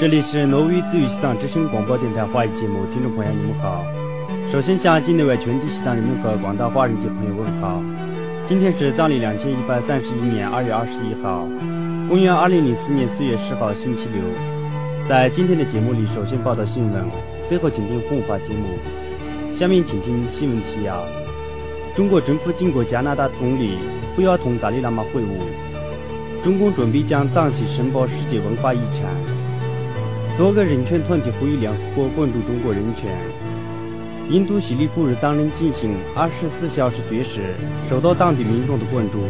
这里是挪威自由西藏之声广播电台华语节目，听众朋友你们好。首先向境内外全体西藏人民和广大华人界朋友问好。今天是藏历2131年2月21号，公元2004年4月10号星期六。在今天的节目里，首先报道新闻，最后请听红发节目。下面请听新闻提要：中国政府经过加拿大总理不要同达赖喇嘛会晤，中共准备将藏戏申报世界文化遗产。多个人权团体呼吁联合国关注中国人权。印度西里古日当人进行24小时绝食，受到当地民众的关注。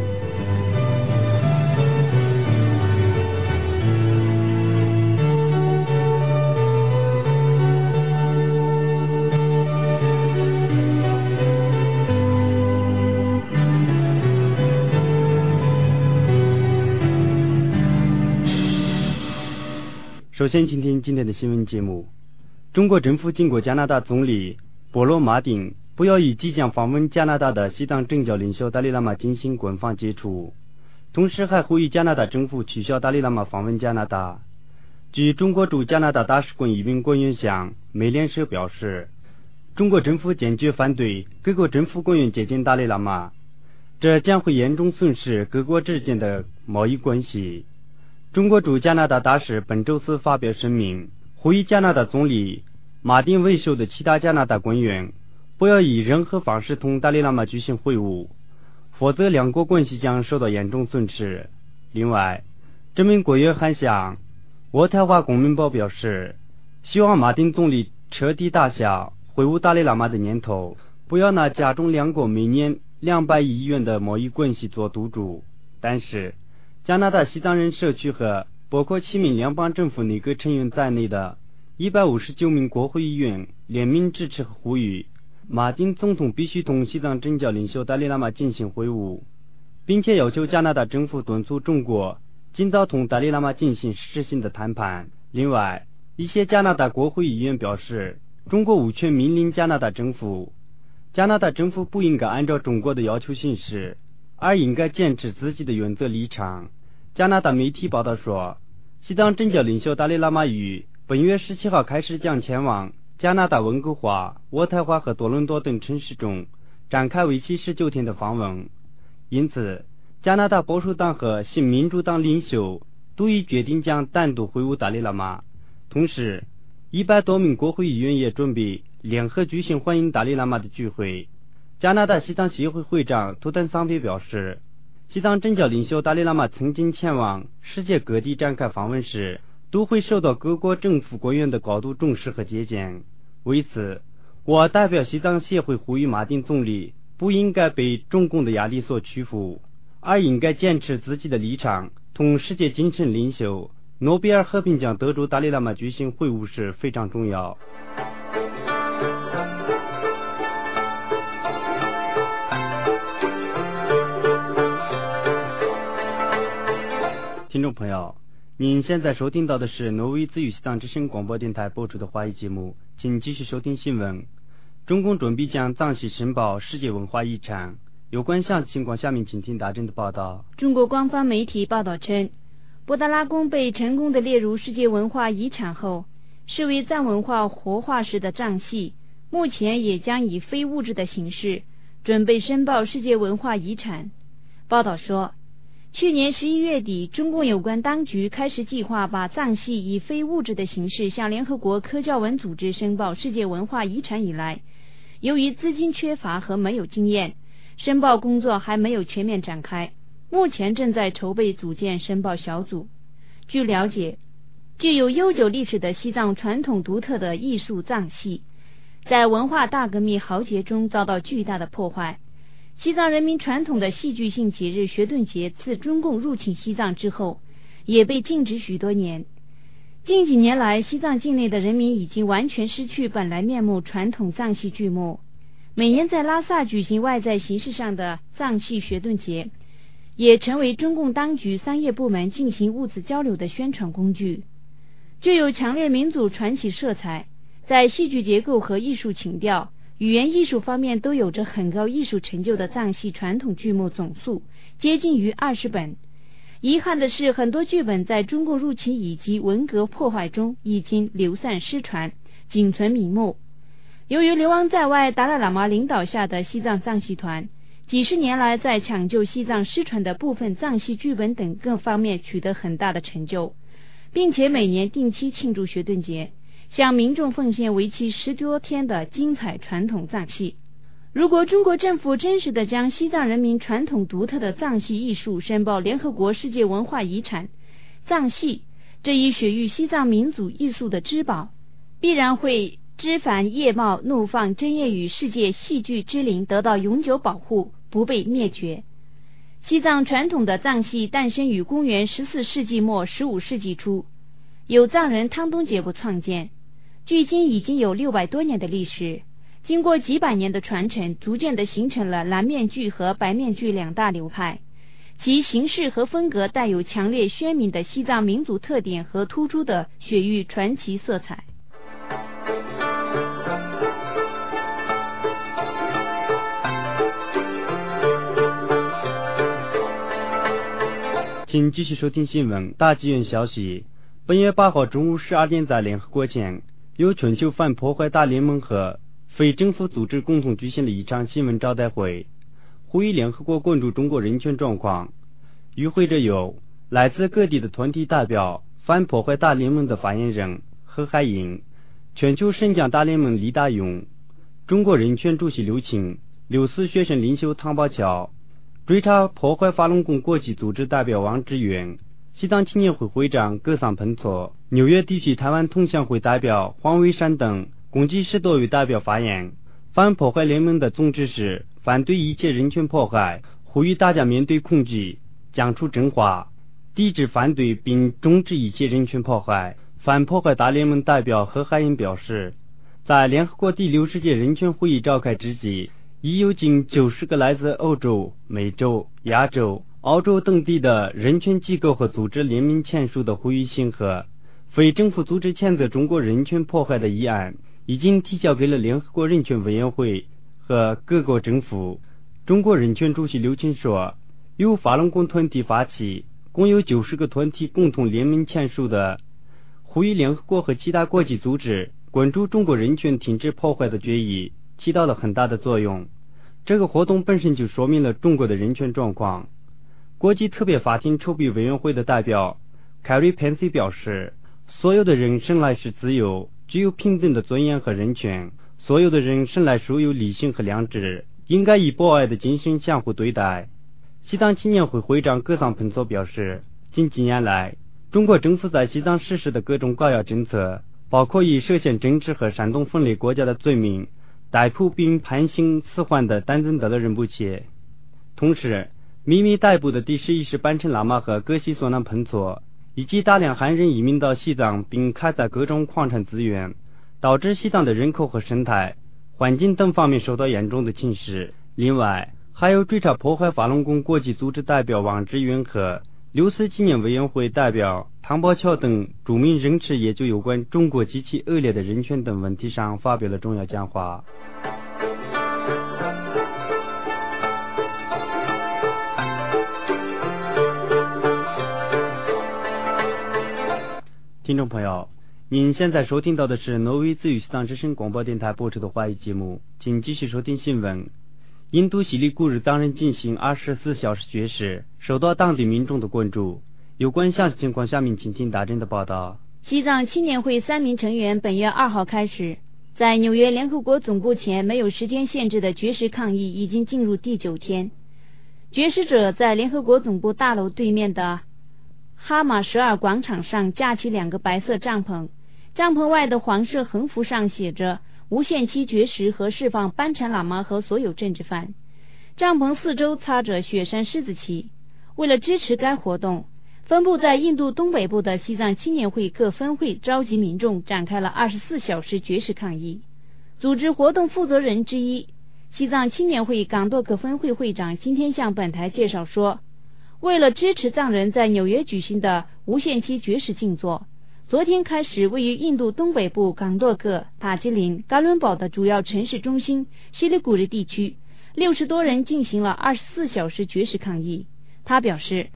首先请听今天的新闻节目。中国政府经过加拿大总理波罗马丁不要与即将访问加拿大的西藏政教领袖达赖喇嘛进行官方接触，同时还呼吁加拿大政府取消达赖喇嘛访问加拿大。据中国驻加拿大大使馆移民官员向美联社表示，中国政府坚决反对各国政府官员接见达赖喇嘛，这将会严重损失各国之间的贸易关系。中国驻加拿大大使本周四发表声明，呼吁加拿大总理马丁为首的其他加拿大官员不要以任何方式同达赖喇嘛举行会晤，否则两国关系将受到严重损失。另外，这名官员还向渥太华公民报表示，希望马丁总理彻底打下会晤达赖喇嘛的念头，不要拿加重两国每年200亿元的贸易关系做赌注。但是加拿大西藏人社区和包括7名联邦政府内阁成员在内的159名国会议员联名支持和呼吁马丁总统必须同西藏政教领袖达赖喇嘛进行会晤，并且要求加拿大政府敦促中国尽早同达赖喇嘛进行实质性的谈判。另外，一些加拿大国会议员表示，中国无权命令加拿大政府不应该按照中国的要求行事，而应该坚持自己的原则立场。加拿大媒体报道说，西藏政教领袖达赖喇嘛于本月17号开始将前往加拿大温哥华、渥太华和多伦多等城市中展开为期19天的访问。因此，加拿大保守党和新民主党领袖都已决定将单独会晤达赖喇嘛。同时，100多名国会议员也准备联合举行欢迎达赖喇嘛的聚会。加拿大西藏协会会长图坦桑别表示，西藏政教领袖达赖喇嘛曾经前往世界各地展开访问时，都会受到各国政府官员的高度重视和接见。为此，我代表西藏协会呼吁马丁总理不应该被中共的压力所屈服，而应该坚持自己的立场，同世界精神领袖诺贝尔和平奖得主达赖喇嘛举行会晤是非常重要。听众朋友，您现在收听到的是挪威自由西藏之声广播电台播出的华语节目，请继续收听新闻。中共准备将藏戏申报世界文化遗产。有关详细情况，下面请听大正的报道。 中国官方媒体报道称，布达拉宫被成功的列入世界文化遗产后，视为藏文化活化石的藏戏，目前也将以非物质的形式准备申报世界文化遗产。报道说，去年11月底，中共有关当局开始计划把藏戏以非物质的形式向联合国科教文组织申报世界文化遗产以来，由于资金缺乏和没有经验，申报工作还没有全面展开，目前正在筹备组建申报小组。据了解，具有悠久历史的西藏传统独特的艺术藏戏，在文化大革命豪杰中遭到巨大的破坏。西藏人民传统的戏剧性节日学顿节自中共入侵西藏之后，也被禁止许多年。近几年来，西藏境内的人民已经完全失去本来面目传统藏戏剧目。每年在拉萨举行外在形式上的藏戏学顿节，也成为中共当局商业部门进行物资交流的宣传工具。具有强烈民族传奇色彩，在戏剧结构和艺术情调、语言艺术方面都有着很高艺术成就的藏戏传统剧目总数接近于20本， 遗憾的是，很多剧本在中共入侵以及文革破坏中已经流散失传，仅存名目。由于流亡在外达赖喇嘛领导下的西藏藏戏团几十年来在抢救西藏失传的部分藏戏剧本等各方面取得很大的成就，并且每年定期庆祝学顿节，向民众奉献为期10多天的精彩传统藏戏。如果中国政府真实地将西藏人民传统独特的藏戏艺术申报联合国世界文化遗产，藏戏这一雪域西藏民族艺术的之宝，必然会枝繁叶茂，怒放针叶与世界戏剧之林得到永久保护，不被灭绝。西藏传统的藏戏诞生于公元14世纪末15世纪初，由藏人汤东杰布创建，距今已经有600多年的历史。经过几百年的传承，逐渐地形成了蓝面剧和白面剧两大流派，其形式和风格带有强烈鲜明的西藏民族特点和突出的雪域传奇色彩。 请继续收听新闻。大纪元消息，本月8号中午12点，在联合国前，由全球反破坏大联盟和非政府组织共同举行了一场新闻招待会，呼吁联合国关注中国人权状况。与会者有来自各地的团体代表、反破坏大联盟的发言人何海英、全球神将大联盟李大勇、中国人权主席刘庆、六四学生领袖唐宝桥、追查破坏法轮功国际组织代表王志远、西藏青年会会长格桑彭措、纽约地区台湾同乡会代表黄伟山等共计10多位代表发言。反破坏联盟的宗旨是反对一切人权迫害，呼吁大家面对恐惧讲出真话，抵制反对并终止一切人权迫害。反破坏大联盟代表何海英表示，在联合国第60届人权会议召开之际，已有近90个来自欧洲、美洲、亚洲、澳洲等地的人权机构和组织联名签署的呼吁信和非政府组织谴责中国人权迫害的议案已经提交给了联合国人权委员会和各国政府。中国人权主席刘庆说，由法轮功团体发起，共有90个团体共同联名签署的呼吁联合国和其他国际组织关注中国人权、停止破坏的决议，起到了很大的作用。这个活动本身就说明了中国的人权状况。国际特别法庭筹备委员会的代表凯瑞·佩西表示，所有的人生来是自由，具有平等的尊严和人权，所有的人生来属有理性和良知，应该以博爱的精神相互对待。西藏青年会会长格桑彭措表示，近几年来，中国政府在西藏实施的各种高压政策，包括以涉嫌政治和煽动分裂国家的罪名逮捕并判刑死缓的丹增德的人不切。同时，秘密逮捕的第11世班禅喇嘛和格西索南彭措，以及大量汉人移民到西藏并开采各种矿产资源，导致西藏的人口和生态环境等方面受到严重的侵蚀。另外，还有追查破坏法轮功国际组织代表王志远和六四纪念委员会代表唐宝桥等著名人士也就有关中国极其恶劣的人权等问题上发表了重要讲话。听众朋友，您现在收听到的是挪威自由西藏之声广播电台播出的华语节目，请继续收听新闻。印度西里古日当日进行24小时绝食，受到当地民众的关注。有关详细情况，下面请听大真的报道。 西藏青年会3名成员本月2号开始，在纽约联合国总部前没有时间限制的绝食抗议已经进入第9天。绝食者在联合国总部大楼对面的哈马什尔广场上架起2个白色帐篷，帐篷外的黄色横幅上写着无限期绝食和释放班禅喇嘛和所有政治犯。帐篷四周插着雪山狮子旗。为了支持该活动，分布在印度东北部的西藏青年会各分会召集民众展开了24小时绝食抗议。组织活动负责人之一，西藏青年会港多克分会会长今天向本台介绍说，为了支持藏人在纽约举行的无限期绝食静坐，昨天开始位于印度东北部港多克、塔吉林、嘎伦堡的主要城市中心西里古日地区60多人进行了24小时绝食抗议。 他表示，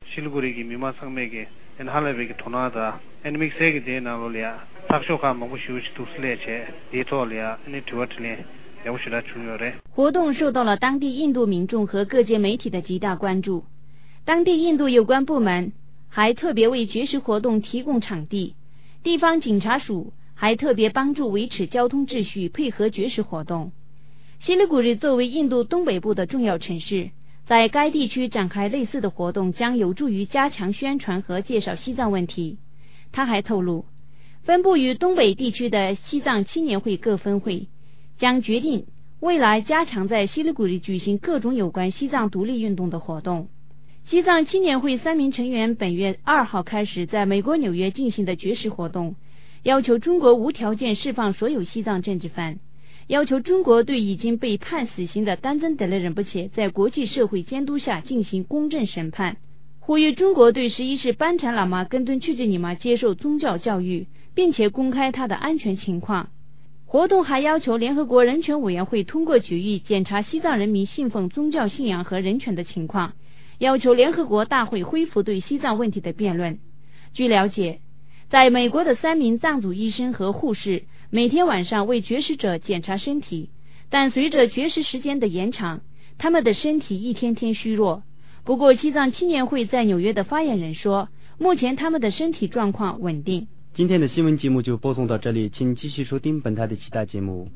活动受到了当地印度民众和各界媒体的极大关注。当地印度有关部门还特别为绝食活动提供场地，地方警察署还特别帮助维持交通秩序，配合绝食活动。西里古里作为印度东北部的重要城市，在该地区展开类似的活动将有助于加强宣传和介绍西藏问题。他还透露，分布于东北地区的西藏青年会各分会将决定未来加强在西里古里举行各种有关西藏独立运动的活动。西藏青年会3名成员本月2号开始在美国纽约进行的绝食活动，要求中国无条件释放所有西藏政治犯，要求中国对已经被判死刑的丹增德勒仁波切在国际社会监督下进行公正审判，呼吁中国对11世班禅喇嘛跟敦曲吉尼玛接受宗教教育，并且公开他的安全情况。活动还要求联合国人权委员会通过决议检查西藏人民信奉宗教信仰和人权的情况，要求联合国大会恢复对西藏问题的辩论。据了解，在美国的3名藏族医生和护士每天晚上为绝食者检查身体，但随着绝食时间的延长，他们的身体一天天虚弱。不过西藏青年会在纽约的发言人说，目前他们的身体状况稳定。 今天的新闻节目就播送到这里，请继续收听本台的其他节目。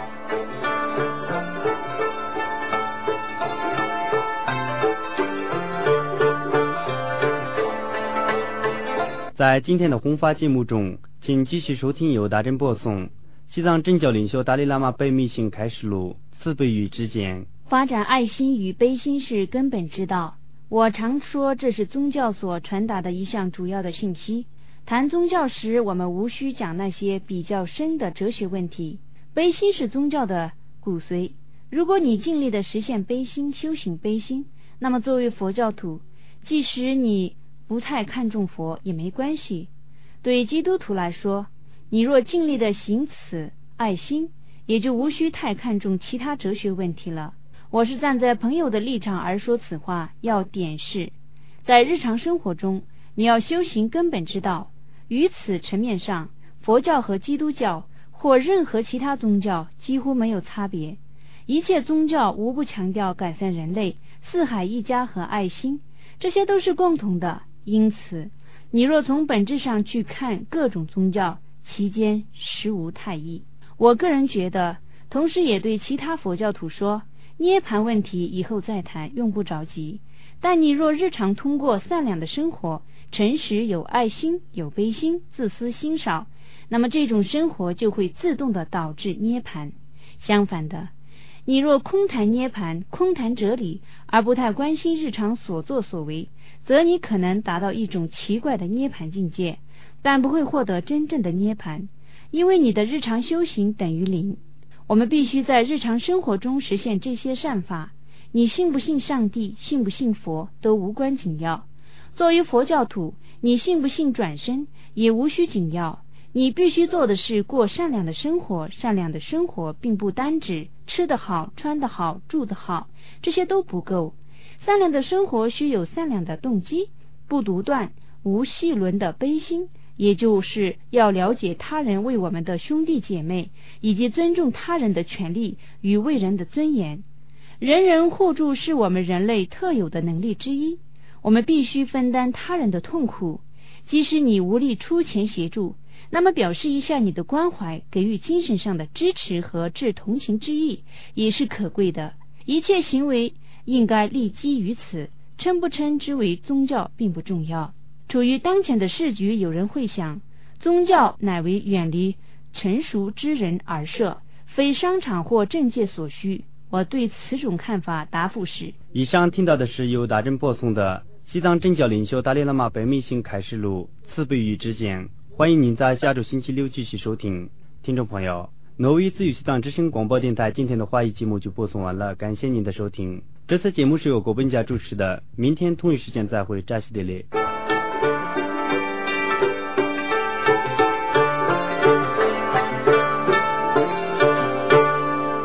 在今天的弘法节目中，请继续收听由大珍播送西藏政教领袖达赖喇嘛悲悯性开示录，慈悲与之间。 发展爱心与悲心是根本之道。我常说这是宗教所传达的一项主要的信息。谈宗教时，我们无需讲那些比较深的哲学问题。悲心是宗教的骨髓。如果你尽力的实现悲心，修行悲心，那么作为佛教徒，即使你不太看重佛也没关系。对基督徒来说，你若尽力的行此爱心，也就无需太看重其他哲学问题了。我是站在朋友的立场而说此话，要点示在日常生活中你要修行根本之道。于此层面上，佛教和基督教或任何其他宗教几乎没有差别。一切宗教无不强调改善人类、四海一家和爱心，这些都是共同的。因此你若从本质上去看各种宗教，其间实无太异。我个人觉得，同时也对其他佛教徒说，涅槃问题以后再谈，用不着急。但你若日常通过善良的生活，诚实有爱心有悲心，自私心少，那么这种生活就会自动的导致涅槃。相反的，你若空谈涅槃，空谈哲理，而不太关心日常所作所为，则你可能达到一种奇怪的涅槃境界，但不会获得真正的涅槃，因为你的日常修行等于零。我们必须在日常生活中实现这些善法。你信不信上帝，信不信佛，都无关紧要。作为佛教徒，你信不信转生也无需紧要。你必须做的是过善良的生活。善良的生活并不单指吃得好、穿得好、住得好，这些都不够。善良的生活需有善良的动机，不独断、无细轮的悲心，也就是要了解他人为我们的兄弟姐妹，以及尊重他人的权利与为人的尊严。人人互助是我们人类特有的能力之一，我们必须分担他人的痛苦。即使你无力出钱协助，那么表示一下你的关怀，给予精神上的支持和致同情之意，也是可贵的。一切行为应该立基于此，称不称之为宗教并不重要。处于当前的世局，有人会想，宗教乃为远离成熟之人而设，非商场或政界所需。我对此种看法答复是： 以上听到的是由大珍播送的西藏政教领袖达赖喇嘛悲悯性开示录，慈悲与之间。欢迎您在下周星期六继续收听。听众朋友，挪威自由西藏之声广播电台今天的华语节目就播送完了，感谢您的收听。这次节目是由郭本家主持的，明天同一时间再会，扎西德勒。